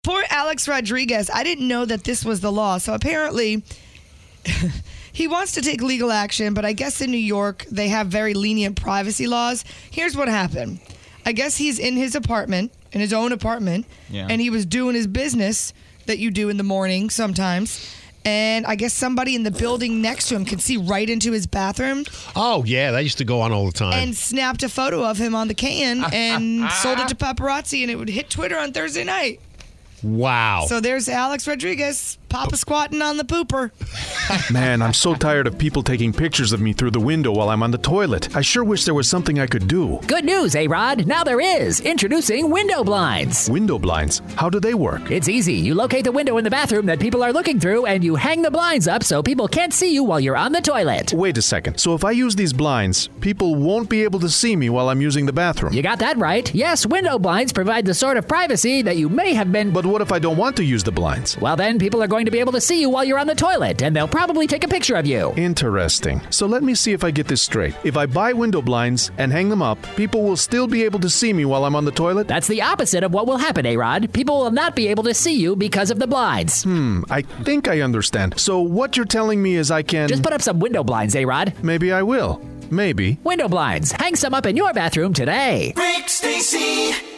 Poor Alex Rodriguez. I didn't know that this was the law. So apparently, he wants to take legal action, but I guess in New York, they have very lenient privacy laws. Here's what happened. I guess he's in his apartment, in his own apartment, and he was doing his business that you do in the morning sometimes. And I guess somebody in the building next to him could see right into his bathroom. Oh, yeah. That used to go on all the time. And snapped a photo of him on the can and sold it to paparazzi, and it would hit Twitter on Thursday night. Wow. So there's Alex Rodriguez, Papa squatting on the pooper. Man, I'm so tired of people taking pictures of me through the window while I'm on the toilet. I sure wish there was something I could do. Good news, A-Rod. Now there is. Introducing window blinds. Window blinds? How do they work? It's easy. You locate the window in the bathroom that people are looking through, and you hang the blinds up so people can't see you while you're on the toilet. Wait a second. So if I use these blinds, people won't be able to see me while I'm using the bathroom? You got that right. Yes, window blinds provide the sort of privacy that you may have been... But what if I don't want to use the blinds? Well, then people are going to be able to see you while you're on the toilet, and they'll probably take a picture of you. Interesting. So let me see if I get this straight. If I buy window blinds and hang them up, people will still be able to see me while I'm on the toilet? That's the opposite of what will happen, A-Rod. People will not be able to see you because of the blinds. I think I understand. So what you're telling me is I can... Just put up some window blinds, A-Rod. Maybe I will. Maybe. Window blinds. Hang some up in your bathroom today. Rick Stacy